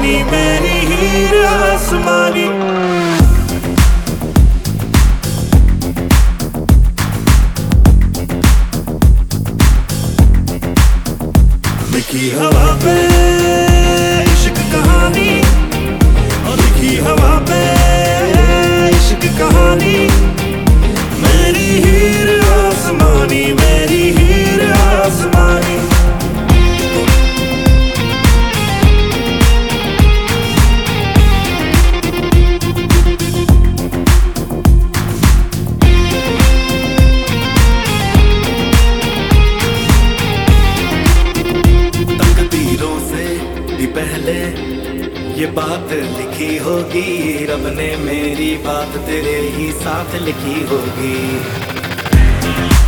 आसमानी मेरी हीर आसमानी। लिखी हवा पे इश्क कहानी, और लिखी हवा पे इश्क कहानी। मेरी हीर आसमानी मेरी हीर आसमानी। तकदीरों से भी पहले ये बात लिखी होगी, रब ने मेरी बात तेरे ही साथ लिखी होगी।